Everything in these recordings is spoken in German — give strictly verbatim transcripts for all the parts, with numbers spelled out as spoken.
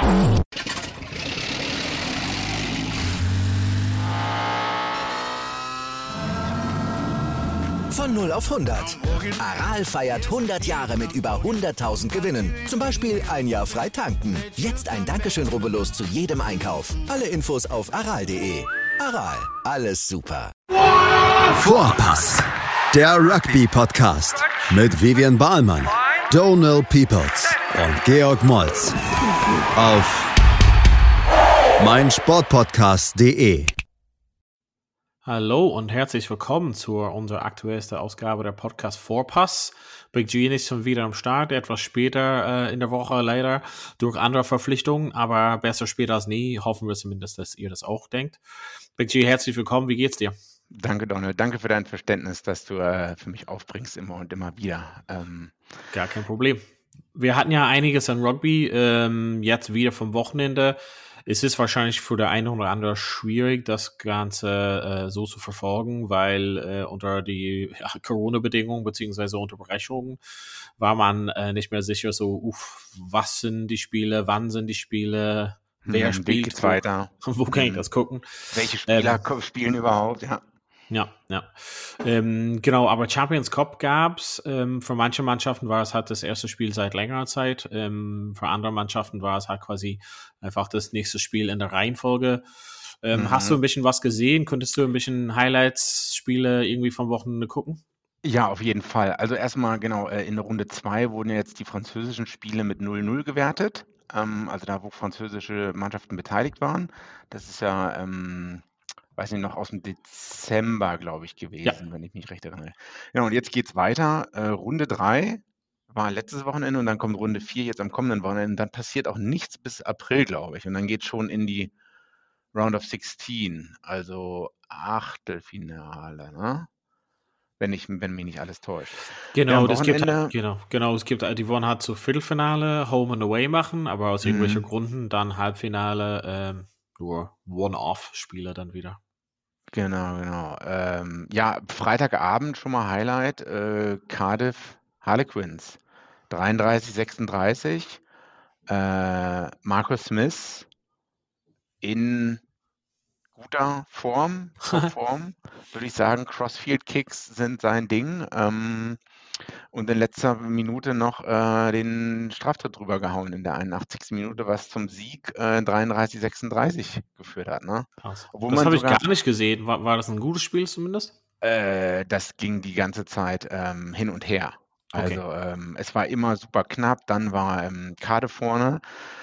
Von null auf hundert. Aral feiert hundert Jahre mit über hunderttausend Gewinnen. Zum Beispiel ein Jahr frei tanken. Jetzt ein Dankeschön, rubbellos zu jedem Einkauf. Alle Infos auf aral punkt de. Aral, alles super. Vorpass, der Rugby-Podcast mit Vivian Bahlmann, Donald Peoples und Georg Moltz auf meinsportpodcast punkt de. Hallo und herzlich willkommen zu unserer aktuellsten Ausgabe der Podcast Vorpass. Big G ist schon wieder am Start, etwas später äh, in der Woche leider durch andere Verpflichtungen, aber besser später als nie. Hoffen wir zumindest, dass ihr das auch denkt. Big G, herzlich willkommen, wie geht's dir? Danke, Donald. Danke für dein Verständnis, dass du äh, für mich aufbringst immer und immer wieder. Ähm Gar kein Problem. Wir hatten ja einiges an Rugby, ähm, jetzt wieder vom Wochenende. Es ist wahrscheinlich für der eine oder andere schwierig, das Ganze äh, so zu verfolgen, weil äh, unter die ja, Corona-Bedingungen beziehungsweise Unterbrechungen war man äh, nicht mehr sicher, so, uff, was sind die Spiele, wann sind die Spiele, wer hm, spielt, geht's weiter? Wo kann hm. ich das gucken? Welche Spieler ähm, spielen überhaupt, ja. Ja, ja. Ähm, genau, aber Champions Cup gab's. Ähm, für manche Mannschaften war es halt das erste Spiel seit längerer Zeit. Ähm, für andere Mannschaften war es halt quasi einfach das nächste Spiel in der Reihenfolge. Ähm, mhm. Hast du ein bisschen was gesehen? Könntest du ein bisschen Highlights-Spiele irgendwie vom Wochenende gucken? Ja, auf jeden Fall. Also erstmal, genau, in Runde zwei wurden jetzt die französischen Spiele mit null null gewertet. Ähm, also da, wo französische Mannschaften beteiligt waren. Das ist ja... Ähm, weiß nicht, noch aus dem Dezember, glaube ich, gewesen, ja. Wenn ich mich recht erinnere. Ja, und jetzt geht's weiter. Äh, Runde drei war letztes Wochenende und dann kommt Runde vier jetzt am kommenden Wochenende. Und dann passiert auch nichts bis April, glaube ich. Und dann geht schon in die Round of sechzehn, also Achtelfinale, ne? Wenn, ich, wenn mich nicht alles täuscht. Genau, ja, das gibt halt, genau, genau, es gibt, die wollen halt zu Viertelfinale Home and Away machen, aber aus mhm. irgendwelchen Gründen dann Halbfinale ähm, nur One-Off-Spiele dann wieder. Genau, genau. Ähm, ja, Freitagabend schon mal Highlight, äh, Cardiff Harlequins, dreiunddreißig sechsunddreißig, äh, Marcus Smith in guter Form, Form, würde ich sagen, Crossfield-Kicks sind sein Ding, ähm, und in letzter Minute noch äh, den Straftritt drüber gehauen in der einundachtzigsten Minute, was zum Sieg äh, dreiunddreißig sechsunddreißig geführt hat. Ne? Obwohl das habe ich gar nicht gesehen. War, war das ein gutes Spiel zumindest? Äh, das ging die ganze Zeit ähm, hin und her. Also okay. ähm, es war immer super knapp. Dann war ähm, Cardiff vorne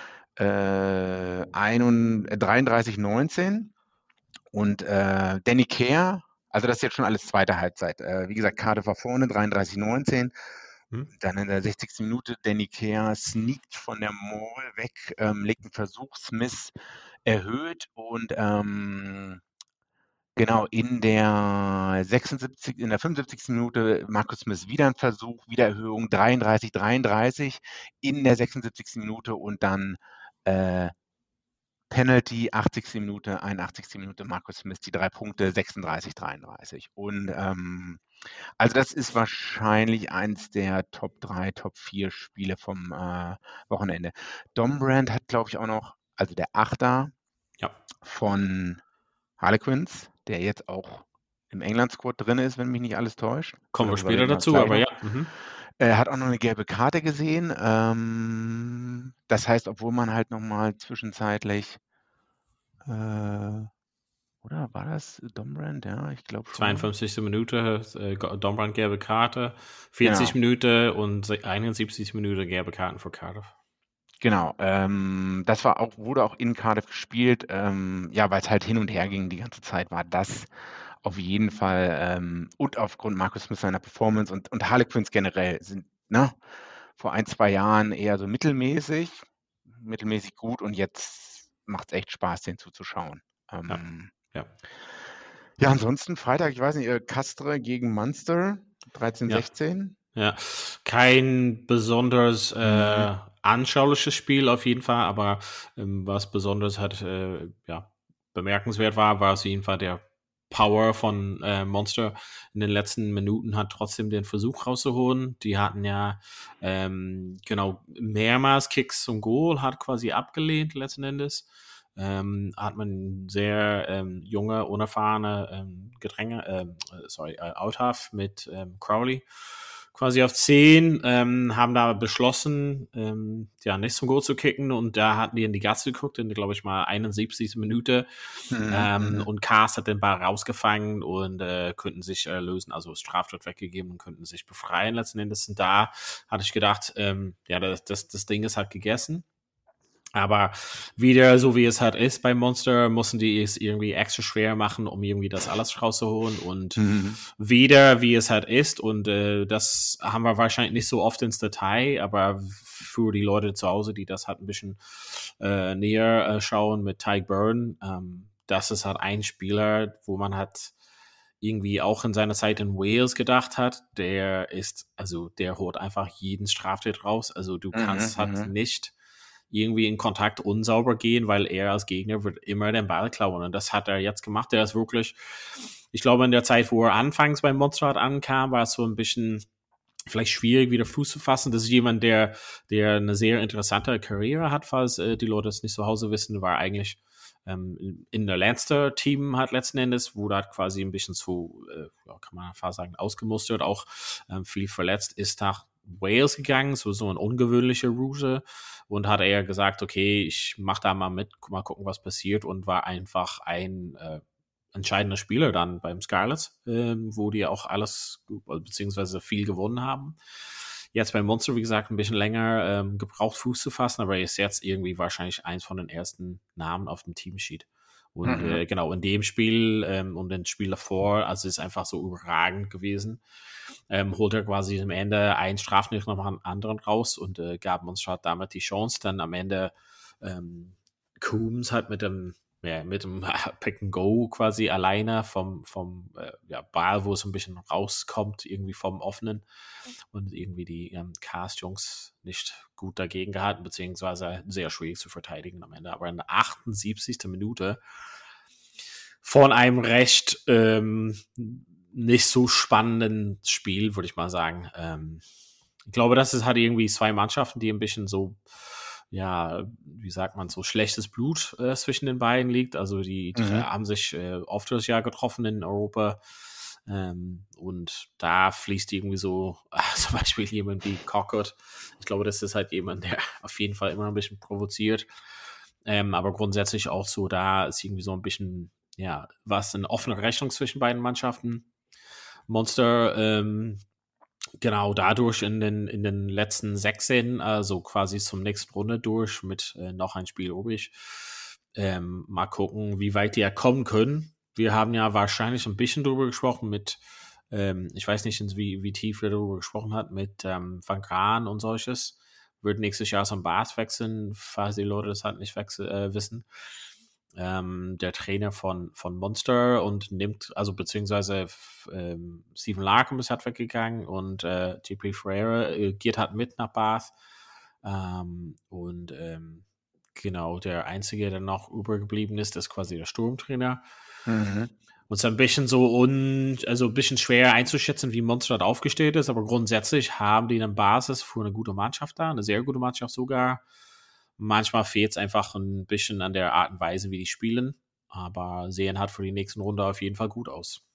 äh, dreiunddreißig neunzehn und äh, Danny Care. Also das ist jetzt schon alles zweite Halbzeit. Äh, wie gesagt, Cardiff war vorne, dreiunddreißig neunzehn. Hm. Dann in der sechzigsten Minute Danny Care sneakt von der Maul weg, ähm, legt einen Versuch, Smith erhöht und ähm, genau in der sechsundsiebzigsten in der fünfundsiebzigsten Minute Marcus Smith wieder ein Versuch, wieder Erhöhung, dreiunddreißig dreiunddreißig in der sechsundsiebzigsten Minute und dann äh, Penalty, achtzigste Minute, einundachtzigste Minute, Marcus Smith, die drei Punkte, sechsunddreißig dreiunddreißig. Und ähm, also das ist wahrscheinlich eins der Top drei, Top vier Spiele vom äh, Wochenende. Dombrand hat, glaube ich, auch noch, also der Achter ja. von Harlequins, der jetzt auch im England-Squad drin ist, wenn mich nicht alles täuscht. Kommen wir später dazu, aber ja. Mhm. Er hat auch noch eine gelbe Karte gesehen. Ähm, das heißt, obwohl man halt nochmal zwischenzeitlich, äh, oder war das Dombrand? Ja, ich glaube schon. zweiundfünfzigste Minute, äh, Dombrand gelbe Karte, vierzig genau. Minuten und einundsiebzigste Minute gelbe Karten für Cardiff. Genau, ähm, das war auch, wurde auch in Cardiff gespielt, ähm, ja, weil es halt hin und her ging die ganze Zeit, war das auf jeden Fall, ähm, und aufgrund Marcus Smith seiner Performance und, und Harlequins generell sind, ne, vor ein, zwei Jahren eher so mittelmäßig, mittelmäßig gut und jetzt macht es echt Spaß, den zuzuschauen. Ähm, ja, ja. ja, ansonsten Freitag, ich weiß nicht, Castres gegen Munster, dreizehn sechzehn. Ja. ja, kein besonders äh, mhm. anschauliches Spiel auf jeden Fall, aber ähm, was besonders halt, äh, ja, bemerkenswert war, war auf jeden Fall der Power von äh, Monster in den letzten Minuten hat trotzdem den Versuch rauszuholen. Die hatten ja ähm, genau mehrmals Kicks zum Goal, hat quasi abgelehnt letzten Endes. Ähm, hat man sehr ähm, junge, unerfahrene ähm, Gedränge, ähm, sorry, äh, Outhalf mit ähm, Crowley quasi auf zehn, ähm, haben da beschlossen, ähm, ja, nicht zum Goal zu kicken, und da hatten die in die Gasse geguckt, in, glaube ich mal, einundsiebzigste Minute, Mhm, ähm, mhm. und Cast hat den Ball rausgefangen und äh, könnten sich äh, lösen, also Straftat weggegeben und könnten sich befreien letzten Endes. Und da hatte ich gedacht, ähm, ja, das, das, das Ding ist halt gegessen. Aber wieder, so wie es halt ist bei Monster, mussten die es irgendwie extra schwer machen, um irgendwie das alles rauszuholen. Und Mhm. wieder, wie es halt ist. Und äh, das haben wir wahrscheinlich nicht so oft ins Detail, aber für die Leute zu Hause, die das halt ein bisschen äh, näher äh, schauen mit Tyke Byrne, ähm, das ist halt ein Spieler, wo man halt irgendwie auch in seiner Zeit in Wales gedacht hat, der ist, also der holt einfach jeden Straftat raus. Also du kannst Mhm, halt mhm. nicht irgendwie in Kontakt unsauber gehen, weil er als Gegner wird immer den Ball klauen. Und das hat er jetzt gemacht. Der ist wirklich, ich glaube, in der Zeit, wo er anfangs beim Monsterrad ankam, war es so ein bisschen vielleicht schwierig, wieder Fuß zu fassen. Das ist jemand, der, der eine sehr interessante Karriere hat, falls äh, die Leute es nicht zu Hause wissen, war eigentlich ähm, in der Leinster-Team hat letzten Endes, wurde halt quasi ein bisschen zu, äh, ja, kann man fast sagen, ausgemustert, auch ähm, viel verletzt, ist nach Wales gegangen, so, so eine ungewöhnliche Route, und hat eher gesagt, okay, ich mach da mal mit, mal gucken, was passiert, und war einfach ein äh, entscheidender Spieler dann beim Scarlets, ähm, wo die auch alles, beziehungsweise viel gewonnen haben. Jetzt beim Monster, wie gesagt, ein bisschen länger ähm, gebraucht, Fuß zu fassen, aber er ist jetzt irgendwie wahrscheinlich eins von den ersten Namen auf dem Teamsheet. Und Mhm. äh, genau, in dem Spiel ähm, und dem Spiel davor, also ist einfach so überragend gewesen. Ähm, holt er quasi am Ende einen Strafnicht noch einen anderen raus und äh, gab uns halt damit die Chance, dann am Ende ähm, Coombs halt mit dem ja, mit dem Pick and Go quasi alleine vom, vom äh, ja, Ball, wo es ein bisschen rauskommt, irgendwie vom Offenen, und irgendwie die ähm, Cast-Jungs nicht gut dagegen gehalten, beziehungsweise sehr schwierig zu verteidigen am Ende. Aber in der achtundsiebzigsten Minute von einem recht ähm, nicht so spannenden Spiel, würde ich mal sagen. Ähm, ich glaube, das ist halt irgendwie zwei Mannschaften, die ein bisschen so, ja, wie sagt man, so schlechtes Blut äh, zwischen den beiden liegt. Also die, die Mhm. haben sich äh, oft das Jahr getroffen in Europa. Ähm, und da fließt irgendwie so, äh, zum Beispiel jemand wie Cockett. Ich glaube, das ist halt jemand, der auf jeden Fall immer ein bisschen provoziert. Ähm, aber grundsätzlich auch so, da ist irgendwie so ein bisschen, ja, was eine offene Rechnung zwischen beiden Mannschaften. Monster, ähm, genau dadurch in den, in den letzten sechzehn, also quasi zum nächsten Runde durch mit äh, noch ein Spiel übrig. Ähm, mal gucken, wie weit die ja kommen können. Wir haben ja wahrscheinlich ein bisschen drüber gesprochen mit, ähm, ich weiß nicht, wie, wie tief wir darüber gesprochen hat, mit ähm, Van Graan und solches. Wird nächstes Jahr zum Bars wechseln, falls die Leute das halt nicht wechsel, äh, wissen. Ähm, der Trainer von, von Monster und nimmt, also beziehungsweise ähm, Stephen Larkham ist halt weggegangen und äh, G P Ferreira äh, geht halt mit nach Bath. Ähm, und ähm, genau, der Einzige, der noch übergeblieben ist, ist quasi der Sturmtrainer. Mhm. Und es ist ein bisschen so un, also ein bisschen schwer einzuschätzen, wie Monster aufgestellt ist, aber grundsätzlich haben die eine Basis für eine gute Mannschaft da, eine sehr gute Mannschaft sogar. Manchmal fehlt es einfach ein bisschen an der Art und Weise, wie die spielen, aber sehen halt für die nächsten Runde auf jeden Fall gut aus.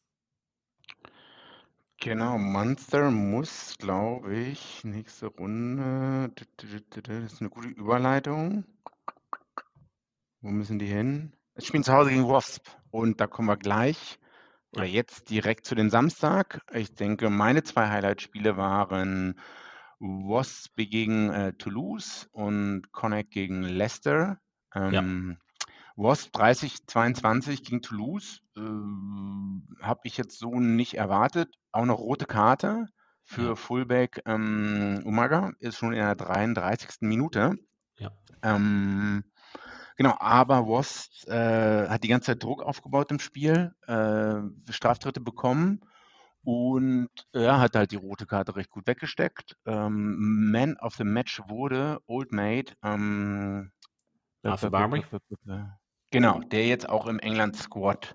Genau, Munster muss, glaube ich, nächste Runde. Das ist eine gute Überleitung. Wo müssen die hin? Es spielen zu Hause gegen Wasp und da kommen wir gleich oder Ja. jetzt direkt zu dem Samstag. Ich denke, meine zwei Highlight-Spiele waren Wasp gegen äh, Toulouse und Connacht gegen Leicester. Ähm, Wasp dreißig zweiundzwanzig gegen Toulouse. Äh, habe ich jetzt so nicht erwartet. Auch eine rote Karte für Ja. Fullback ähm, Umaga ist schon in der dreiunddreißigsten Minute. Ja. Ähm, genau, aber Wasp äh, hat die ganze Zeit Druck aufgebaut im Spiel, äh, Straftritte bekommen und er äh, hat halt die rote Karte recht gut weggesteckt. Ähm, Man of the Match wurde Old Mate. Ähm, Alfie Barmy. Genau, der jetzt auch im England-Squad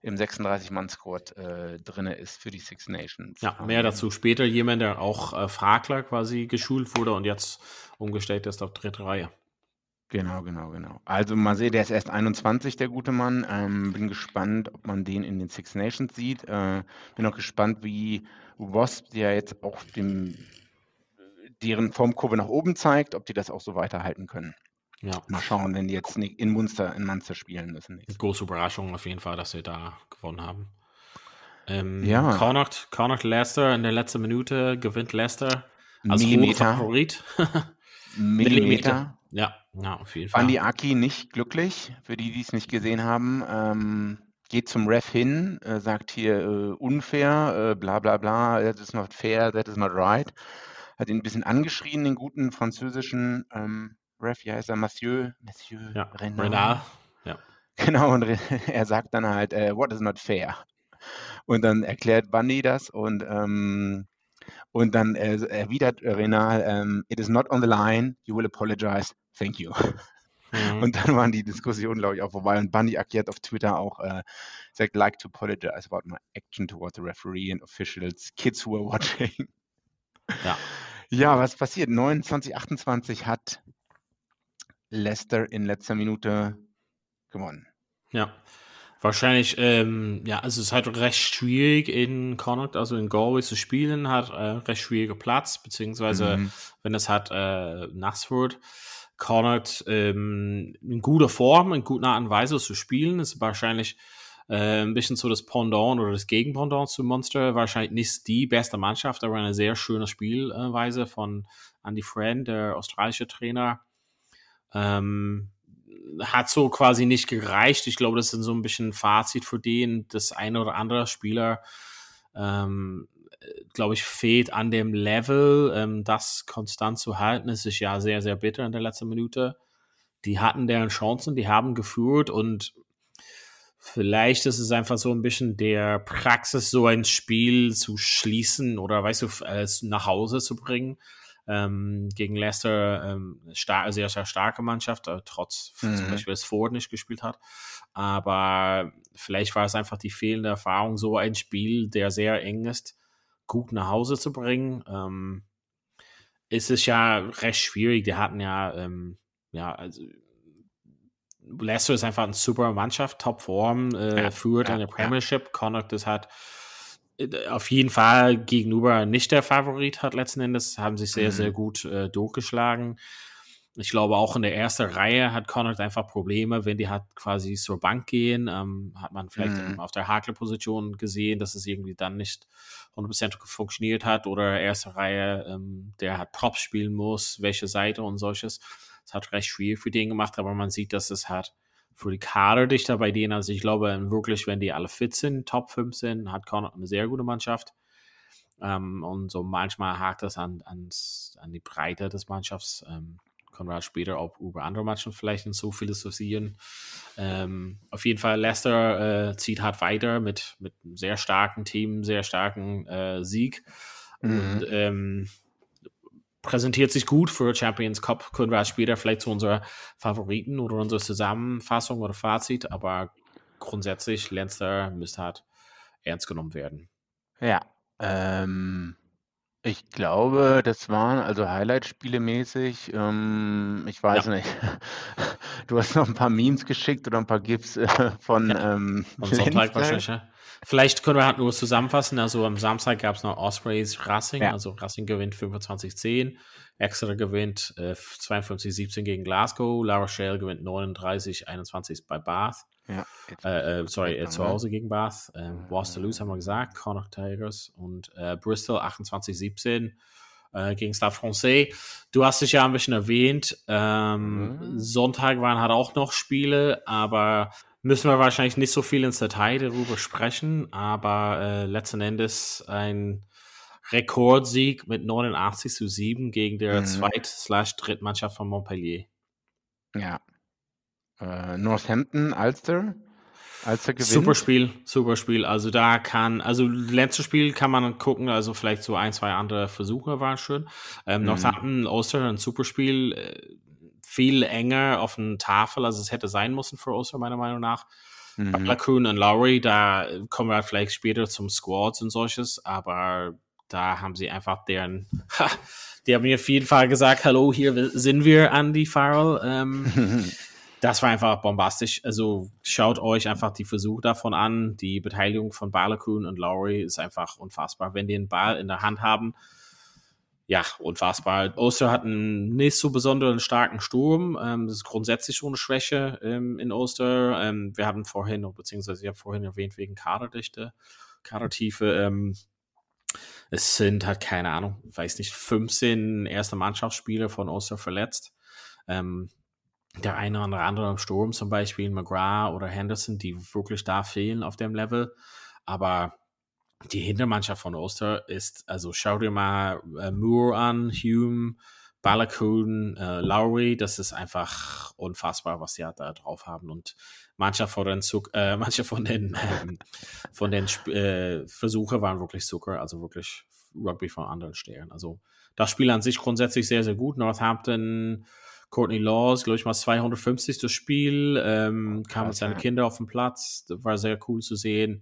im sechsunddreißig-Mann-Squad äh, drin ist für die Six Nations. Ja, mehr dazu später. Jemand, der auch äh, Fragler quasi geschult wurde und jetzt umgestellt ist auf dritte Reihe. Genau, genau, genau. Also mal sehen, der ist erst einundzwanzig, der gute Mann. Ähm, bin gespannt, ob man den in den Six Nations sieht. Äh, bin auch gespannt, wie Wasp, der jetzt auch dem, deren Formkurve nach oben zeigt, ob die das auch so weiterhalten können. Ja. Mal schauen, wenn die jetzt in Munster, in Munster spielen müssen. Große Überraschung auf jeden Fall, dass sie da gewonnen haben. Ähm, ja. Connacht, Connacht Leicester in der letzten Minute gewinnt Leicester als Millimeter. Favorit. Millimeter. Ja, ja, auf jeden Fall. Bandi Aki nicht glücklich, für die, die es nicht gesehen haben. Ähm, geht zum Ref hin, äh, sagt hier äh, unfair, äh, bla bla bla, that is not fair, that is not right. Hat ihn ein bisschen angeschrien, den guten französischen ähm, Ref, wie heißt er, Monsieur, Monsieur ja, Renard. Renard. Ja. Genau, und er sagt dann halt, äh, what is not fair? Und dann erklärt Bandi das und ähm, Und dann äh, erwidert Renal, ähm, it is not on the line, you will apologize, thank you. Mhm. Und dann waren die Diskussionen, glaube ich, auch vorbei. Und Bandi Aki hat auf Twitter auch äh, sagt, like to apologize about my action towards the referee and officials, kids who are watching. Ja, ja, was passiert? neunundzwanzig achtundzwanzig hat Leicester in letzter Minute gewonnen. Ja. Wahrscheinlich, ähm, ja, also es ist halt recht schwierig in Connacht, also in Galway zu spielen, hat äh, recht schwieriger Platz, beziehungsweise mhm. wenn es halt äh, nass wird. Connacht ähm, in guter Form, in guter Art und Weise zu spielen, ist wahrscheinlich äh, ein bisschen so das Pendant oder das Gegenpendant zu Munster, wahrscheinlich nicht die beste Mannschaft, aber eine sehr schöne Spielweise von Andy Friend, der australische Trainer. Ähm, hat so quasi nicht gereicht. Ich glaube, das ist so ein bisschen ein Fazit für den. Das eine oder andere Spieler, ähm, glaube ich, fehlt an dem Level, ähm, das konstant zu halten. Es ist ja sehr, sehr bitter in der letzten Minute. Die hatten deren Chancen, die haben geführt und vielleicht ist es einfach so ein bisschen der Praxis, so ein Spiel zu schließen oder, weißt du, äh, nach Hause zu bringen. Ähm, gegen Leicester ähm, star- sehr, sehr starke Mannschaft, äh, trotz mhm. zum Beispiel, dass Ford nicht gespielt hat. Aber vielleicht war es einfach die fehlende Erfahrung, so ein Spiel, der sehr eng ist, gut nach Hause zu bringen. Ähm, es ist ja recht schwierig. Die hatten ja, ähm, ja, also Leicester ist einfach eine super Mannschaft, Topform, äh, ja, führt ja, in der Premiership. Ja. Connacht ist halt auf jeden Fall gegenüber nicht der Favorit, hat letzten Endes, haben sich sehr, mhm. sehr gut äh, durchgeschlagen. Ich glaube, auch in der ersten Reihe hat Connacht einfach Probleme, wenn die halt quasi zur Bank gehen, ähm, hat man vielleicht mhm. auf der Hakler-Position gesehen, dass es irgendwie dann nicht hundert Prozent funktioniert hat oder erste Reihe, ähm, der halt Props spielen muss, welche Seite und solches. Das hat recht schwierig für den gemacht, aber man sieht, dass es halt für die Kaderdichter bei denen, also ich glaube wirklich, wenn die alle fit sind, Top fünf sind, hat Connacht eine sehr gute Mannschaft. Ähm, und so manchmal hakt das an, ans, an die Breite des Mannschafts. Ähm, können wir später auch über andere Mannschaften vielleicht so philosophieren. Ähm, auf jeden Fall, Leicester äh, zieht hart weiter mit, mit einem sehr starken Team, sehr starken äh, Sieg. Mhm. Und ähm, präsentiert sich gut für Champions Cup, können wir später vielleicht zu unserer Favoriten oder unserer Zusammenfassung oder Fazit, aber grundsätzlich, Leicester müsste halt ernst genommen werden. Ja, ähm, ich glaube, das waren also Highlight-Spiele mäßig, ähm, ich weiß ja. nicht, du hast noch ein paar Memes geschickt oder ein paar GIFs äh, von ja. ähm, Am Sonntag wahrscheinlich, ja. Vielleicht können wir halt nur zusammenfassen. Also am Samstag gab es noch Ospreys Racing. Ja. Also Racing gewinnt fünfundzwanzig zehn. Exeter gewinnt äh, zweiundfünfzig siebzehn gegen Glasgow. La Rochelle gewinnt neununddreißig einundzwanzig bei Bath. Ja, äh, äh, sorry, äh, zu Hause gegen Bath. Äh, Waterloo haben wir gesagt. Connacht Tigers. Und äh, Bristol achtundzwanzig siebzehn äh, gegen Stade Francais. Du hast dich ja ein bisschen erwähnt. Ähm, mhm. Sonntag waren halt auch noch Spiele, aber müssen wir wahrscheinlich nicht so viel ins Detail darüber sprechen, aber äh, letzten Endes ein Rekordsieg mit neunundachtzig zu sieben gegen der mhm. Zweit-Drittmannschaft von Montpellier. Ja. Äh, Northampton, Ulster. Ulster gewinnt. Super Spiel, super Spiel. Also da kann, also letztes Spiel kann man gucken, also vielleicht so ein, zwei andere Versuche waren schön. Ähm, mhm. Northampton, Ulster, ein super Spiel. Äh, viel enger auf der Tafel, also es hätte sein müssen für Ulster, meiner Meinung nach. Mhm. Ballacoon und Lowry, da kommen wir vielleicht später zum Squads und solches, aber da haben sie einfach deren, ha, die haben mir auf jeden Fall gesagt, hallo, hier sind wir, Andy Farrell. Ähm, das war einfach bombastisch. Also schaut euch einfach die Versuche davon an. Die Beteiligung von Ballacoon und Lowry ist einfach unfassbar. Wenn die einen Ball in der Hand haben, ja, unfassbar. Ulster hat einen nicht so besonderen starken Sturm. Ähm, das ist grundsätzlich so eine Schwäche ähm, in Ulster. Ähm, wir haben vorhin, beziehungsweise ich habe vorhin erwähnt, wegen Kaderdichte, Kadertiefe. Ähm, es sind halt, keine Ahnung, weiß nicht, fünfzehn erste Mannschaftsspieler von Ulster verletzt. Ähm, der eine oder andere im Sturm, zum Beispiel McGrath oder Henderson, die wirklich da fehlen auf dem Level. Aber die Hintermannschaft von Ulster ist, also schau dir mal äh, Moore an, Hume, Ballacoon, äh, Lowry, das ist einfach unfassbar, was die da drauf haben. Und manche von den, Zuck, äh, manche von den, ähm, von den äh, Versuche waren wirklich Zucker, also wirklich Rugby von anderen Sternen. Also das Spiel an sich grundsätzlich sehr, sehr gut. Northampton, Courtney Laws, glaube ich mal zweihundertfünfzig das Spiel, ähm, kam mit seinen Kindern auf den Platz, das war sehr cool zu sehen.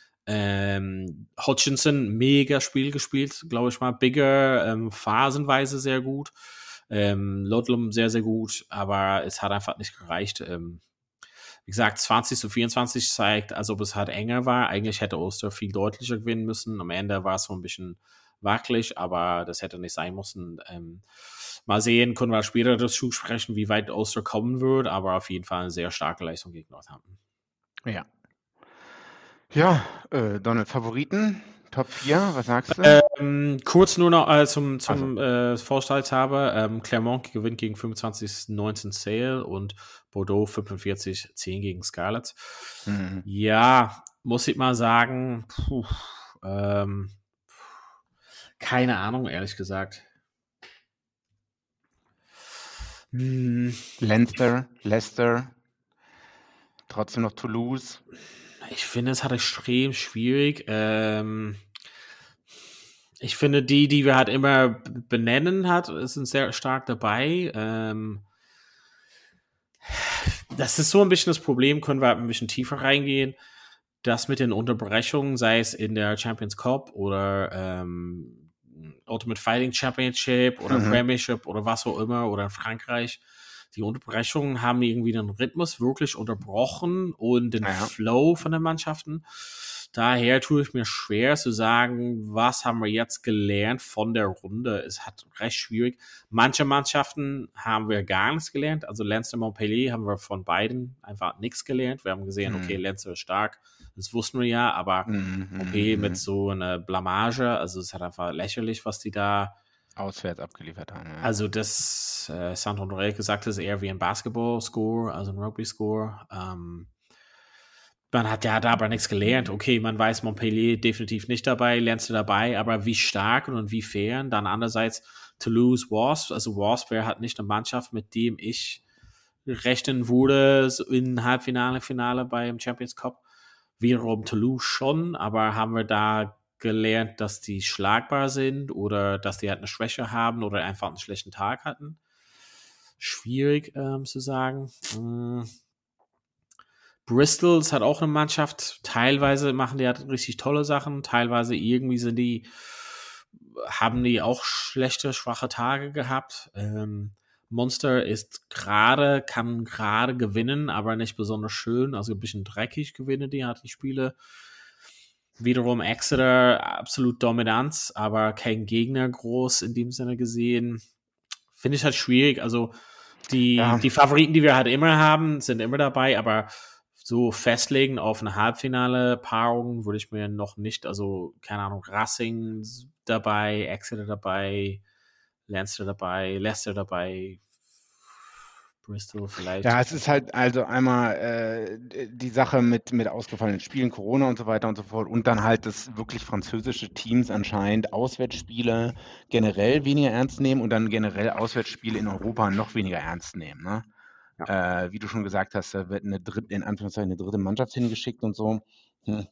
Ähm, Hutchinson, mega Spiel gespielt, glaube ich mal. Bigger, ähm, phasenweise sehr gut. Ähm, Ludlam sehr, sehr gut, aber es hat einfach nicht gereicht. Ähm, wie gesagt, zwanzig zu vierundzwanzig zeigt, als ob es halt enger war. Eigentlich hätte Ulster viel deutlicher gewinnen müssen. Am Ende war es so ein bisschen wackelig, aber das hätte nicht sein müssen. Ähm, mal sehen, können wir später dazu sprechen, wie weit Ulster kommen wird, aber auf jeden Fall eine sehr starke Leistung gegen Northampton. Ja. Ja, äh, Donald, Favoriten, Top vier, was sagst du? Ähm, kurz nur noch äh, zum, zum also. äh, Vorstellungshaber. Ähm, Clermont gewinnt gegen fünfundzwanzig neunzehn Sale und Bordeaux fünfundvierzig zehn gegen Scarlett. Mhm. Ja, muss ich mal sagen, puh, ähm, keine Ahnung, ehrlich gesagt. Hm. Leinster, Leicester, trotzdem noch Toulouse. Ich finde, es hat extrem schwierig. Ähm, ich finde, die, die wir halt immer benennen hat, sind sehr stark dabei. Ähm, das ist so ein bisschen das Problem, können wir halt ein bisschen tiefer reingehen. Das mit den Unterbrechungen, sei es in der Champions Cup oder ähm, Ultimate Fighting Championship oder mhm. Premiership oder was auch immer oder in Frankreich. Die Unterbrechungen haben irgendwie den Rhythmus wirklich unterbrochen und den ja. Flow von den Mannschaften. Daher tue ich mir schwer zu sagen, was haben wir jetzt gelernt von der Runde. Es hat recht schwierig. Manche Mannschaften haben wir gar nichts gelernt. Also Leinster, Montpellier haben wir von beiden einfach nichts gelernt. Wir haben gesehen, mhm. okay, Leinster ist stark. Das wussten wir ja, aber mhm. okay, mit so einer Blamage. Also es ist halt einfach lächerlich, was die da auswärts abgeliefert haben. Ja. Also das äh, Sandro Norell gesagt ist eher wie ein Basketball-Score, also ein Rugby-Score. Ähm, man hat ja da aber nichts gelernt. Okay, man weiß, Montpellier definitiv nicht dabei, Leinster dabei, aber wie stark und wie fair. Dann andererseits Toulouse, Wasp. Also Wasp wäre halt nicht eine Mannschaft, mit dem ich rechnen würde so in Halbfinale, Finale beim Champions Cup. Wiederum Toulouse schon, aber haben wir da gelernt, dass die schlagbar sind oder dass die halt eine Schwäche haben oder einfach einen schlechten Tag hatten. Schwierig ähm, zu sagen. Mm. Bristol ist halt auch eine Mannschaft. Teilweise machen die halt richtig tolle Sachen. Teilweise irgendwie sind die, haben die auch schlechte, schwache Tage gehabt. Ähm, Munster ist gerade, kann gerade gewinnen, aber nicht besonders schön. Also ein bisschen dreckig gewinnen die halt die Spiele. Wiederum Exeter, absolut Dominanz, aber kein Gegner groß in dem Sinne gesehen. Finde ich halt schwierig. Also die, ja. die Favoriten, die wir halt immer haben, sind immer dabei, aber so festlegen auf eine Halbfinale-Paarung würde ich mir noch nicht, also keine Ahnung, Racing dabei, Exeter dabei, Leinster dabei, Leicester dabei, Bristol vielleicht. Ja, es ist halt also einmal äh, die Sache mit, mit ausgefallenen Spielen, Corona und so weiter und so fort und dann halt, dass wirklich französische Teams anscheinend Auswärtsspiele generell weniger ernst nehmen und dann generell Auswärtsspiele in Europa noch weniger ernst nehmen. Ne? Ja. Äh, wie du schon gesagt hast, da wird eine dritte, in Anführungszeichen eine dritte Mannschaft hingeschickt und so. Hm.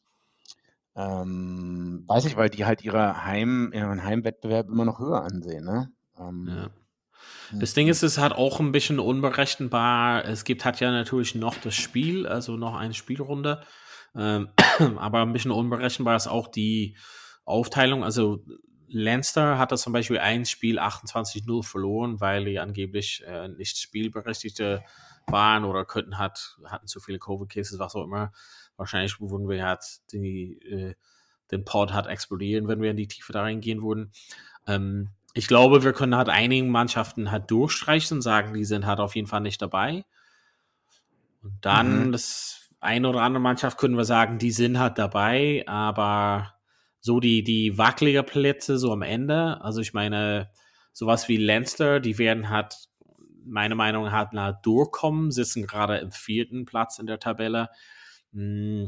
Ähm, weiß ich, weil die halt ihre Heim, ihren Heimwettbewerb immer noch höher ansehen. Ne? Ähm, ja. Das Ding ist, es hat auch ein bisschen unberechenbar. Es gibt, hat ja natürlich noch das Spiel, also noch eine Spielrunde. Ähm, aber ein bisschen unberechenbar ist auch die Aufteilung. Also Leinster hat das zum Beispiel ein Spiel achtundzwanzig null verloren, weil die angeblich äh, nicht Spielberechtigte waren oder könnten hat, hatten zu viele Covid-Cases, was auch immer. Wahrscheinlich würden wir halt die, äh, den Pod hat explodieren, wenn wir in die Tiefe da reingehen würden. Ähm, ich glaube, wir können halt einigen Mannschaften halt durchstreichen und sagen, die sind halt auf jeden Fall nicht dabei. Und dann mhm. das eine oder andere Mannschaft können wir sagen, die sind halt dabei, aber so die, die wackelige Plätze so am Ende, also ich meine, sowas wie Leinster, die werden halt, meine Meinung nach, halt durchkommen, sitzen gerade im vierten Platz in der Tabelle. Hm.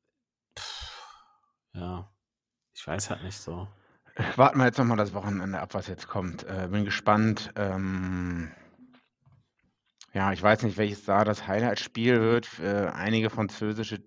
Ja, ich weiß halt nicht so. Warten wir jetzt nochmal das Wochenende ab, was jetzt kommt. Äh, bin gespannt. Ähm, ja, ich weiß nicht, welches da das Highlight-Spiel wird. Äh, einige französische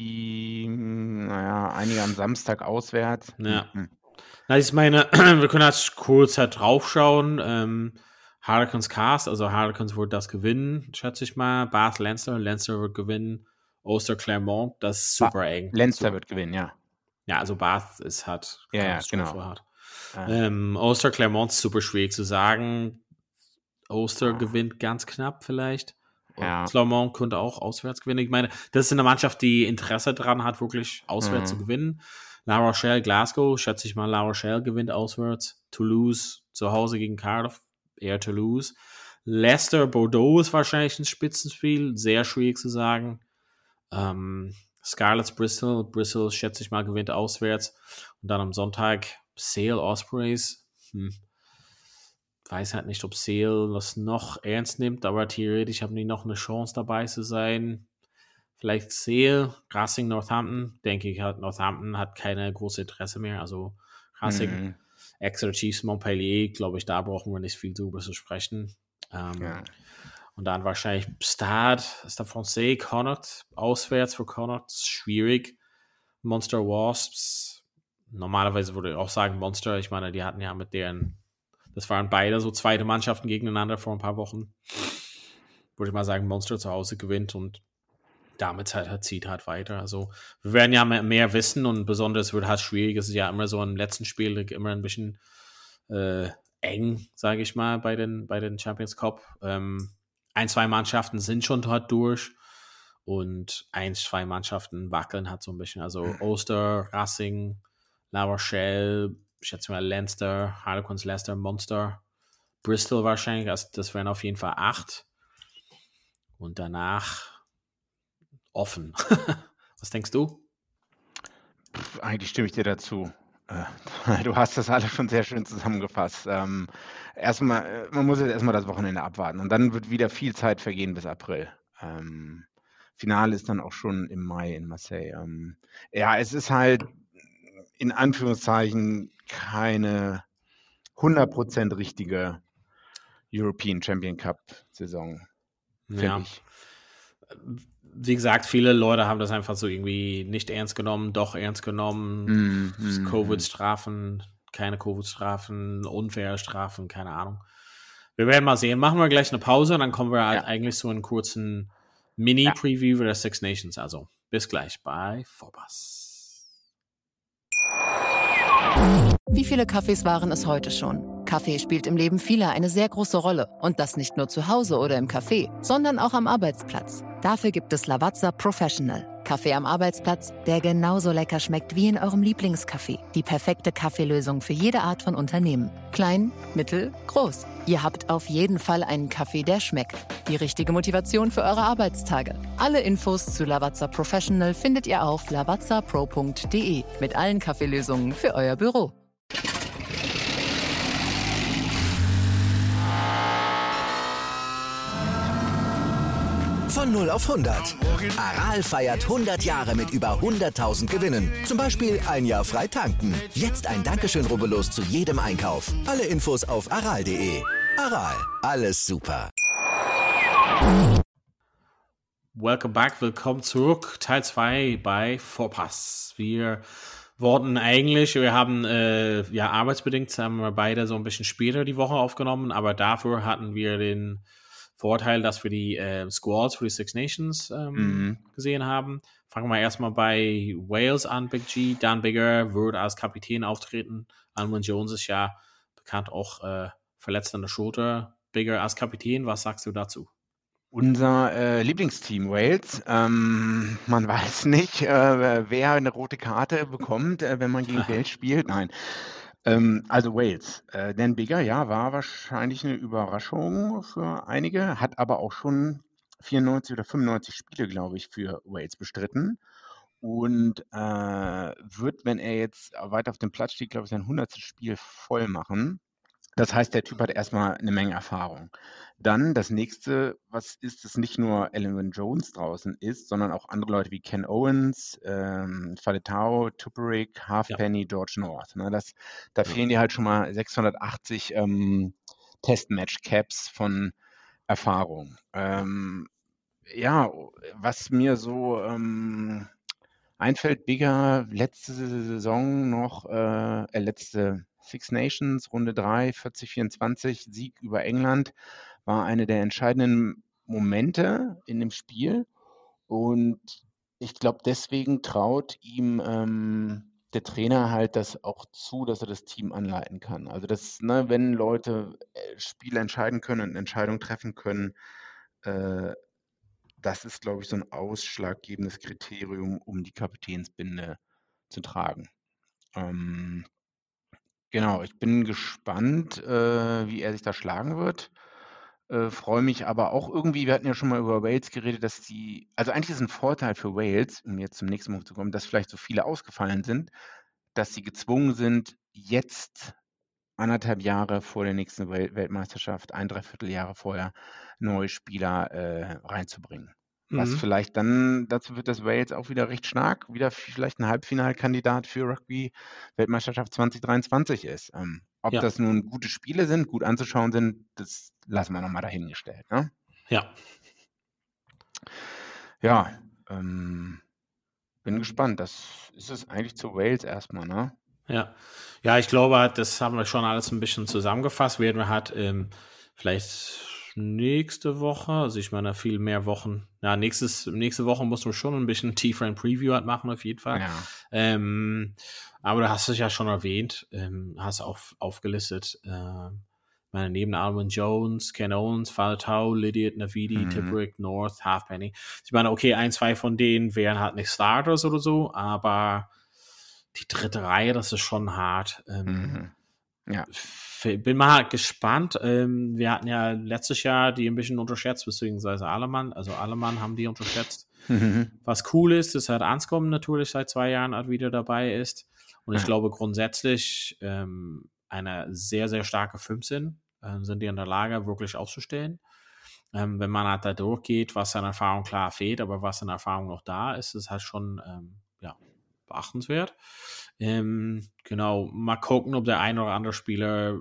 Teams, naja, einige am Samstag auswärts. Ja. Mhm. Na, ich meine, wir können jetzt kurz halt draufschauen. Ähm, Harlequins Cast, also Harlequins wird das gewinnen, schätze ich mal. Bath, Leinster, Leinster wird gewinnen. Ulster, Clermont, das ist super ba- eng. Leinster super. wird gewinnen, ja. Ja, also Bath ist halt ja, ja, genau. hart. Ähm, Ulster, Clermont ist super schwierig zu sagen. Ulster oh. gewinnt ganz knapp vielleicht. Ja. Clermont könnte auch auswärts gewinnen. Ich meine, das ist eine Mannschaft, die Interesse daran hat, wirklich auswärts mhm. zu gewinnen. La Rochelle, Glasgow, schätze ich mal, La Rochelle gewinnt auswärts. Toulouse zu Hause gegen Cardiff, eher Toulouse. Leicester, Bordeaux ist wahrscheinlich ein Spitzenspiel, sehr schwierig zu sagen. Ähm, Scarlets, Bristol, Bristol schätze ich mal gewinnt auswärts. Und dann am Sonntag Sale, Ospreys. Hm. Weiß halt nicht, ob Sale das noch ernst nimmt, aber theoretisch haben die noch eine Chance dabei zu sein. Vielleicht Sale, Racing, Northampton. Denke ich halt, Northampton hat keine große Interesse mehr. Also Racing, mhm. Exeter Chiefs, Montpellier, glaube ich, da brauchen wir nicht viel drüber zu sprechen. Ähm, ja. Und dann wahrscheinlich Stade, Stade Francais, Connacht, auswärts für Connacht, schwierig. Monster Wasps, normalerweise würde ich auch sagen Monster, ich meine, die hatten ja mit deren, das waren beide so zweite Mannschaften gegeneinander vor ein paar Wochen. Würde ich mal sagen, Monster zu Hause gewinnt und damit halt, halt zieht halt weiter. Also wir werden ja mehr, mehr wissen und besonders wird halt schwierig, es ist ja immer so im letzten Spiel immer ein bisschen äh, eng, sage ich mal, bei den, bei den Champions Cup. Ähm, ein, zwei Mannschaften sind schon dort durch und ein, zwei Mannschaften wackeln halt so ein bisschen. Also Ulster, Racing, La Rochelle, ich schätze mal Leinster, Harlequins, Leicester, Munster, Bristol wahrscheinlich, also das wären auf jeden Fall acht. Und danach offen. Was denkst du? Eigentlich stimme ich dir dazu. Du hast das alles schon sehr schön zusammengefasst. Ähm, erstmal, man muss jetzt erstmal das Wochenende abwarten und dann wird wieder viel Zeit vergehen bis April. Ähm, Finale ist dann auch schon im Mai in Marseille. Ähm, ja, es ist halt in Anführungszeichen keine hundert Prozent richtige European Champion Cup Saison, finde ja. ich. Wie gesagt, viele Leute haben das einfach so irgendwie nicht ernst genommen, doch ernst genommen. Mm, mm, Covid-Strafen, keine Covid-Strafen, unfaire Strafen, keine Ahnung. Wir werden mal sehen. Machen wir gleich eine Pause und dann kommen wir halt ja. eigentlich so einen kurzen Mini-Preview ja. der Six Nations. Also bis gleich bei Vorpass. Wie viele Kaffees waren es heute schon? Kaffee spielt im Leben vieler eine sehr große Rolle. Und das nicht nur zu Hause oder im Café, sondern auch am Arbeitsplatz. Dafür gibt es Lavazza Professional. Kaffee am Arbeitsplatz, der genauso lecker schmeckt wie in eurem Lieblingscafé. Die perfekte Kaffeelösung für jede Art von Unternehmen. Klein, mittel, groß. Ihr habt auf jeden Fall einen Kaffee, der schmeckt. Die richtige Motivation für eure Arbeitstage. Alle Infos zu Lavazza Professional findet ihr auf lavazza pro punkt de mit allen Kaffeelösungen für euer Büro. Von null auf hundert. Aral feiert hundert Jahre mit über hunderttausend Gewinnen. Zum Beispiel ein Jahr frei tanken. Jetzt ein Dankeschön, rubbellos zu jedem Einkauf. Alle Infos auf aral punkt de. Aral, alles super. Welcome back, willkommen zurück. Teil zwei bei Vorpass. Wir wollten eigentlich, wir haben äh, ja arbeitsbedingt haben wir beide so ein bisschen später die Woche aufgenommen, aber dafür hatten wir den Vorteil, dass wir die äh, Squads für die Six Nations ähm, Mhm. gesehen haben. Fangen wir erstmal bei Wales an, Big G. Dan Biggar wird als Kapitän auftreten. Alwyn Jones ist ja bekannt auch äh, verletzt an der Schulter. Biggar als Kapitän, was sagst du dazu? Unser äh, Lieblingsteam Wales. Ähm, man weiß nicht, äh, wer eine rote Karte bekommt, äh, wenn man gegen Wales spielt. Nein. Ähm, also Wales. Äh, Dan Biggar, ja, war wahrscheinlich eine Überraschung für einige, hat aber auch schon vierundneunzig oder fünfundneunzig Spiele, glaube ich, für Wales bestritten. Und äh, wird, wenn er jetzt weiter auf dem Platz steht, glaube ich, sein hundertstes Spiel voll machen. Das heißt, der Typ hat erstmal eine Menge Erfahrung. Dann das nächste, was ist, dass nicht nur Alwyn Jones draußen ist, sondern auch andere Leute wie Ken Owens, ähm, Faletau, Tuperick, Halfpenny, George North. Ne, das, da Ja. fehlen dir halt schon mal sechshundertachtzig ähm, Testmatch-Caps von Erfahrung. Ähm, ja, was mir so ähm, einfällt, Biggar letzte Saison noch, äh, äh, letzte Six Nations, Runde drei, vierzig vierundzwanzig, Sieg über England, war eine der entscheidenden Momente in dem Spiel. Und ich glaube, deswegen traut ihm ähm, der Trainer halt das auch zu, dass er das Team anleiten kann. Also das, ne, wenn Leute äh, Spiele entscheiden können und Entscheidungen treffen können, äh, das ist, glaube ich, so ein ausschlaggebendes Kriterium, um die Kapitänsbinde zu tragen. Ähm, genau, ich bin gespannt, äh, wie er sich da schlagen wird. Äh, freue mich aber auch irgendwie, wir hatten ja schon mal über Wales geredet, dass die, also eigentlich ist ein Vorteil für Wales, um jetzt zum nächsten Punkt zu kommen, dass vielleicht so viele ausgefallen sind, dass sie gezwungen sind, jetzt anderthalb Jahre vor der nächsten Wel Weltmeisterschaft, ein Dreivierteljahre vorher, neue Spieler äh, reinzubringen. Was Mhm. vielleicht dann dazu führt, dass Wales auch wieder recht stark, wieder vielleicht ein Halbfinalkandidat für Rugby-Weltmeisterschaft zwanzig dreiundzwanzig ist. Ähm, ob Ja. das nun gute Spiele sind, gut anzuschauen sind, das lassen wir nochmal dahingestellt. Ne? Ja. Ja, ähm, bin gespannt. Das ist es eigentlich zu Wales erstmal, ne? Ja. Ja, ich glaube, das haben wir schon alles ein bisschen zusammengefasst. Werden wir halt ähm, vielleicht nächste Woche, also ich meine, viel mehr Wochen. Ja, nächstes, nächste Woche musst du schon ein bisschen tiefer ein Preview halt machen, auf jeden Fall. Ja. Ähm, aber du hast es ja schon erwähnt, ähm, hast auf, aufgelistet. Äh, meine, neben Alwyn Jones, Ken Owens, Faletau, Lydiate, Navidi, Mhm. Tipperick, North, Halfpenny. Ich meine, okay, ein, zwei von denen wären halt nicht Starters oder so, aber die dritte Reihe, das ist schon hart. Ähm, Mhm. Ja. bin mal halt gespannt. Ähm, wir hatten ja letztes Jahr die ein bisschen unterschätzt, beziehungsweise Allemann. Also Allemann haben die unterschätzt. Mhm. Was cool ist, ist halt Anscombe natürlich seit zwei Jahren halt wieder dabei ist. Und ich Ja. glaube grundsätzlich ähm, eine sehr, sehr starke fünfzehn ähm, sind die in der Lage, wirklich aufzustellen. Ähm, wenn man halt da durchgeht, was an Erfahrung klar fehlt, aber was an Erfahrung noch da ist, ist halt schon ähm, ja, beachtenswert. Ähm, genau, mal gucken, ob der ein oder andere Spieler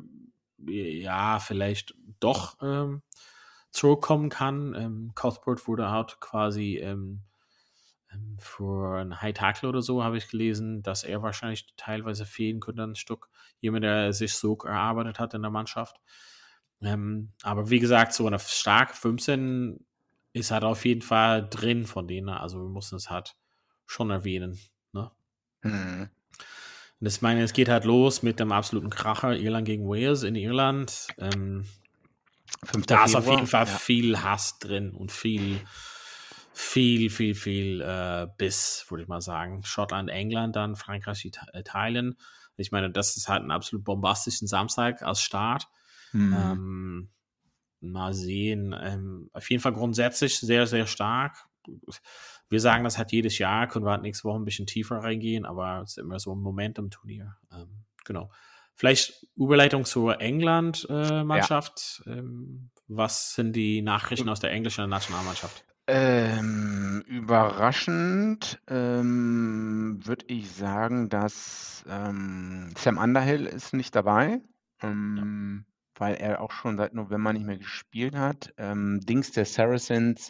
ja vielleicht doch ähm, zurückkommen kann. Ähm, Cuthbert wurde halt quasi ähm, ähm, für einen High Tackle oder so, habe ich gelesen, dass er wahrscheinlich teilweise fehlen könnte ein Stück. Jemand, der sich so erarbeitet hat in der Mannschaft. Ähm, aber wie gesagt, so eine starke fünfzehn ist halt auf jeden Fall drin von denen. Also wir mussten es halt schon erwähnen. Ne? Mhm. Und das meine, es geht halt los mit dem absoluten Kracher Irland gegen Wales in Irland. Ähm, da ist auf jeden Fall ja. viel Hass drin und viel, viel, viel, viel äh, Biss, würde ich mal sagen. Schottland, England, dann Frankreich, Ita- Italien. Ich meine, das ist halt ein absolut bombastischen Samstag als Start. Mhm. Ähm, mal sehen. Ähm, auf jeden Fall grundsätzlich sehr, sehr stark. Wir sagen das halt jedes Jahr, können wir halt nächste Woche ein bisschen tiefer reingehen, aber es ist immer so ein Momentum-Turnier. Ähm, genau. Vielleicht Überleitung zur England-Mannschaft. Äh, ähm, was sind die Nachrichten aus der englischen Nationalmannschaft? Ähm, überraschend ähm, würde ich sagen, dass ähm, Sam Underhill ist nicht dabei, ähm, weil er auch schon seit November nicht mehr gespielt hat. Ähm, Dings der Saracens,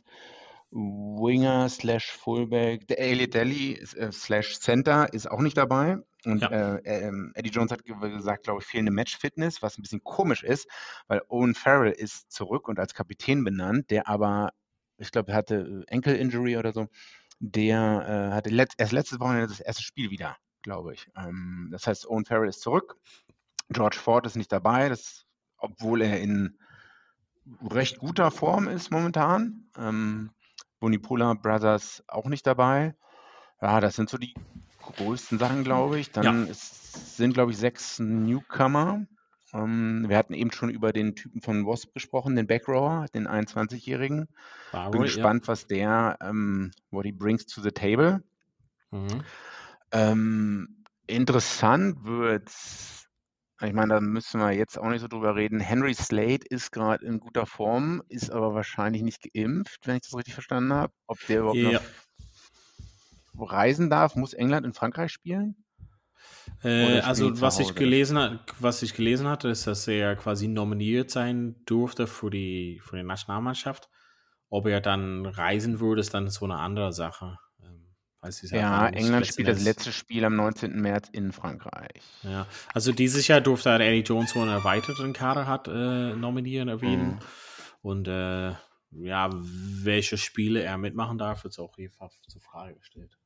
Winger slash Fullback, der Elliot Daly äh, slash Center ist auch nicht dabei. Und Ja. äh, ähm, Eddie Jones hat ge- gesagt, glaube ich, fehlende Match-Fitness, was ein bisschen komisch ist, weil Owen Farrell ist zurück und als Kapitän benannt, der aber, ich glaube, er hatte Ankle-Injury oder so, der äh, hatte letzt, erst letztes Wochenende das erste Spiel wieder, glaube ich. Ähm, das heißt, Owen Farrell ist zurück, George Ford ist nicht dabei, das, obwohl er in recht guter Form ist momentan. Ähm, Bonipola Brothers auch nicht dabei. Ja, das sind so die größten Sachen, glaube ich. Dann Ja. es sind, glaube ich, sechs Newcomer. Ähm, wir hatten eben schon über den Typen von Wasp gesprochen, den Backrower, den einundzwanzigjährigen. Bin Barrow, ja. gespannt, was der, ähm, what he brings to the table. Mhm. Ähm, interessant wird's, ich meine, da müssen wir jetzt auch nicht so drüber reden. Henry Slade ist gerade in guter Form, ist aber wahrscheinlich nicht geimpft, wenn ich das richtig verstanden habe. Ob der überhaupt noch Ja. f- reisen darf, muss England in Frankreich spielen? Äh, Oder spielen die also zu was ich Hause? gelesen ha- was ich gelesen hatte, ist, dass er quasi nominiert sein durfte für die für die Nationalmannschaft. Ob er dann reisen würde, ist dann so eine andere Sache. Ähm, weiß ich ja, Ja, wann es England letzten spielt das Endes. letzte Spiel am neunzehnten März in Frankreich. Ja, also dieses Jahr durfte er Eddie Jones, wo einen erweiterten Kader hat, äh, nominieren, erwähnen. Mhm. Und äh, ja, welche Spiele er mitmachen darf, ist auch hier zur Frage gestellt.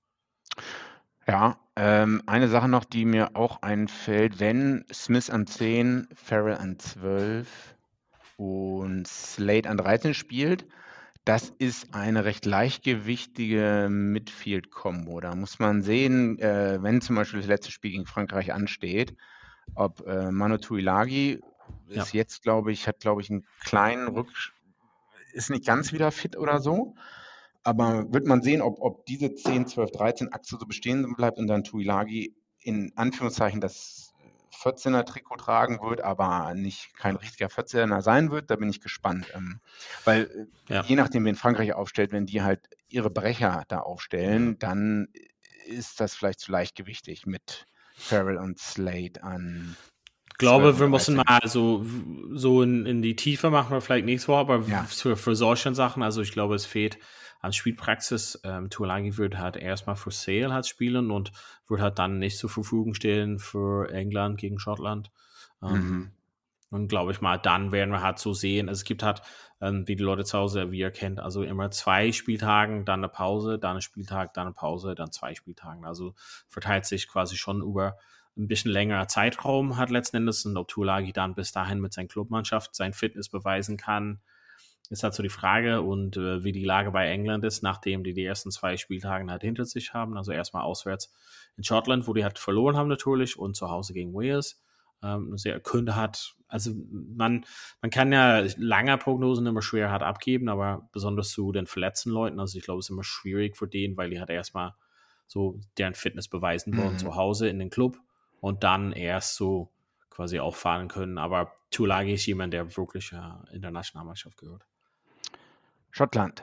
Ja, ähm, eine Sache noch, die mir auch einfällt, wenn Smith an zehn, Farrell an zwölf und Slade an dreizehn spielt, das ist eine recht leichtgewichtige Midfield-Kombo. Da muss man sehen, äh, wenn zum Beispiel das letzte Spiel gegen Frankreich ansteht, ob äh, Manu Tuilagi Ja. ist jetzt, glaube ich, hat, glaube ich, einen kleinen Rücksch... ist nicht ganz wieder fit oder so. Aber wird man sehen, ob, ob diese zehn, zwölf, dreizehn Achse so bestehen bleibt und dann Tuilagi in Anführungszeichen das vierzehner-Trikot tragen wird, aber nicht kein richtiger vierzehner sein wird, da bin ich gespannt. Ähm, weil äh, Ja. je nachdem, wen Frankreich aufstellt, wenn die halt ihre Brecher da aufstellen, Ja. dann ist das vielleicht zu leichtgewichtig mit Farrell und Slade an Ich glaube, zwölf und wir müssen dreizehn. mal so, so in, in die Tiefe machen wir vielleicht nächstes Woche, aber Ja. für, für solche Sachen, also ich glaube, es fehlt an Spielpraxis. Ähm, Tuilagi wird halt erstmal für Sale halt spielen und wird halt dann nicht zur Verfügung stehen für England gegen Schottland. Ähm, Mhm. Und glaube ich mal, dann werden wir halt so sehen. Also es gibt halt, ähm, wie die Leute zu Hause, wie ihr kennt, also immer zwei Spieltagen, dann eine Pause, dann ein Spieltag, dann eine Pause, dann zwei Spieltagen. Also verteilt sich quasi schon über ein bisschen längerer Zeitraum hat letzten Endes. Und ob Tuilagi dann bis dahin mit seiner Clubmannschaft sein Fitness beweisen kann, ist halt so die Frage. Und äh, wie die Lage bei England ist, nachdem die die ersten zwei Spieltage halt hinter sich haben. Also erstmal auswärts in Schottland, wo die halt verloren haben natürlich, und zu Hause gegen Wales. Ähm, sehr Kunde hat, also man, man kann ja lange Prognosen immer schwer hart abgeben, aber besonders zu den verletzten Leuten, also ich glaube, es ist immer schwierig für den, weil die halt erstmal so deren Fitness beweisen wollen Mhm. zu Hause in den Club und dann erst so quasi auch fahren können, aber Tuilagi ist jemand, der wirklich äh, in der Nationalmannschaft gehört. Schottland.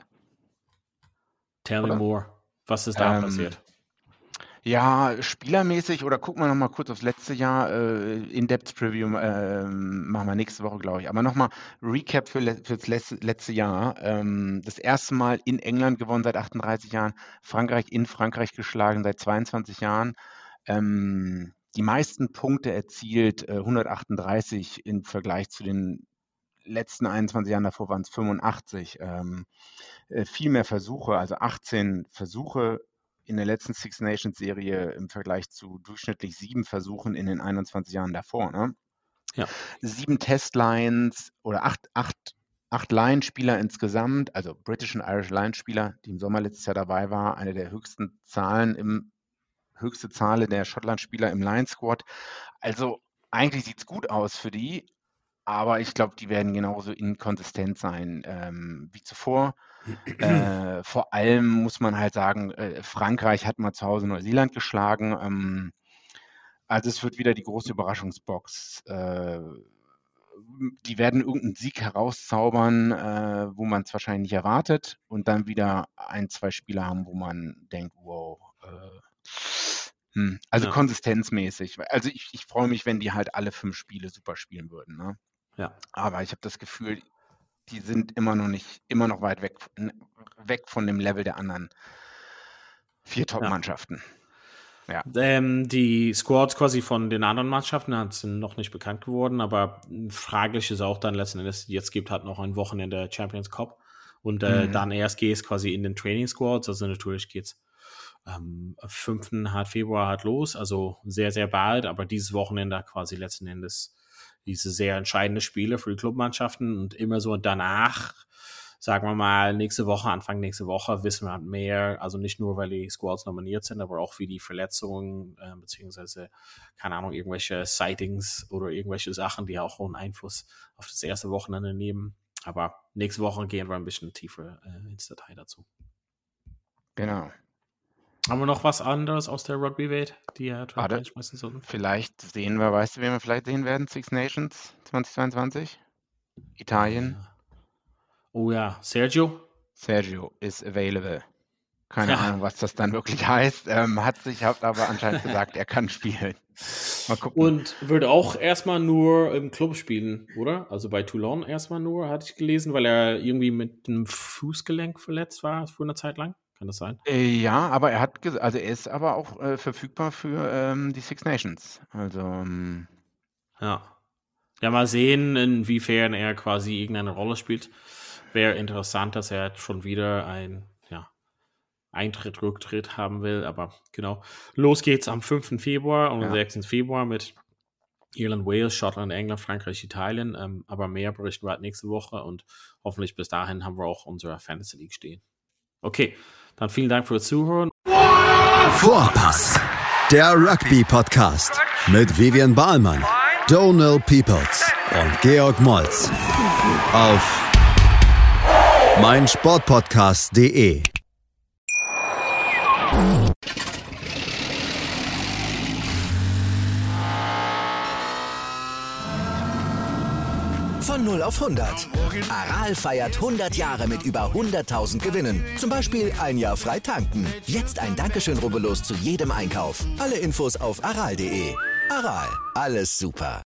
Tell me Oder? more, was ist da Ähm, passiert? Ja, spielermäßig, oder gucken wir nochmal kurz aufs letzte Jahr. Äh, In-Depth-Preview ähm, machen wir nächste Woche, glaube ich. Aber nochmal Recap für, le für das letzte, letzte Jahr. Ähm, das erste Mal in England gewonnen seit achtunddreißig Jahren. Frankreich in Frankreich geschlagen seit zweiundzwanzig Jahren. Ähm, die meisten Punkte erzielt, äh, hundertachtunddreißig im Vergleich zu den letzten einundzwanzig Jahren. Davor waren es fünfundachtzig. Ähm, äh, viel mehr Versuche, also achtzehn Versuche in der letzten Six Nations Serie im Vergleich zu durchschnittlich sieben Versuchen in den einundzwanzig Jahren davor. Ne? Ja. Sieben Testlines oder acht, acht, acht Line-Spieler insgesamt, also British und Irish Line-Spieler, die im Sommer letztes Jahr dabei war, eine der höchsten Zahlen im höchste Zahl der Schottland-Spieler im Line-Squad. Also eigentlich sieht es gut aus für die, aber ich glaube, die werden genauso inkonsistent sein ähm, wie zuvor. Äh, vor allem muss man halt sagen, äh, Frankreich hat mal zu Hause Neuseeland geschlagen. Ähm, also es wird wieder die große Überraschungsbox. Äh, die werden irgendeinen Sieg herauszaubern, äh, wo man es wahrscheinlich nicht erwartet und dann wieder ein, zwei Spieler haben, wo man denkt, wow. Äh, hm. Also Ja. konsistenzmäßig. Also ich, ich freue mich, wenn die halt alle fünf Spiele super spielen würden. Ne? Ja. Aber ich habe das Gefühl, die sind immer noch nicht, immer noch weit weg, weg von dem Level der anderen vier Top-Mannschaften. Ja. Ähm, die Squads quasi von den anderen Mannschaften sind noch nicht bekannt geworden, aber fraglich ist auch dann letzten Endes, jetzt gibt halt noch ein Wochenende Champions Cup und äh, mhm. dann erst geht es quasi in den Training Squads, also natürlich geht's am fünften Februar halt los, also sehr, sehr bald, aber dieses Wochenende quasi letzten Endes diese sehr entscheidende Spiele für die Clubmannschaften und immer so danach, sagen wir mal, nächste Woche, Anfang nächste Woche wissen wir halt mehr, also nicht nur, weil die Squads nominiert sind, aber auch wie die Verletzungen, äh, beziehungsweise, keine Ahnung, irgendwelche Sightings oder irgendwelche Sachen, die auch einen Einfluss auf das erste Wochenende nehmen. Aber nächste Woche gehen wir ein bisschen tiefer äh, ins Detail dazu. Genau. Haben wir noch was anderes aus der Rugby-Welt, die ja reinschmeißen sollten? Vielleicht sehen wir, weißt du, wen wir vielleicht sehen werden? Six Nations zweitausendzweiundzwanzig? Italien. Oh ja, Sergio? Sergio is available. Keine Ja. Ahnung, was das dann wirklich heißt. Ähm, hat sich hat aber anscheinend gesagt, er kann spielen. Mal gucken. Und würde auch erstmal nur im Club spielen, oder? Also bei Toulon erstmal nur, hatte ich gelesen, weil er irgendwie mit dem Fußgelenk verletzt war für eine Zeit lang. Kann das sein? Äh, ja, aber er hat ges- also er ist aber auch äh, verfügbar für ähm, die Six Nations. Also ähm, Ja. Ja, mal sehen, inwiefern er quasi irgendeine Rolle spielt. Wäre interessant, dass er schon wieder ein ja, Eintritt, Rücktritt haben will, aber genau. Los geht's am fünften Februar und am Ja. sechsten Februar mit Irland, Wales, Schottland, England, Frankreich, Italien. Ähm, aber mehr berichten wir halt nächste Woche und hoffentlich bis dahin haben wir auch unsere Fantasy League stehen. Okay, dann vielen Dank fürs Zuhören. Vorpass, der Rugby-Podcast mit Vivian Bahlmann, Donald Peoples und Georg Moltz auf meinsportpodcast punkt de. Von null auf hundert. Aral feiert hundert Jahre mit über hunderttausend Gewinnen. Zum Beispiel ein Jahr frei tanken. Jetzt ein Dankeschön, rubbellos zu jedem Einkauf. Alle Infos auf aral punkt de. Aral, alles super.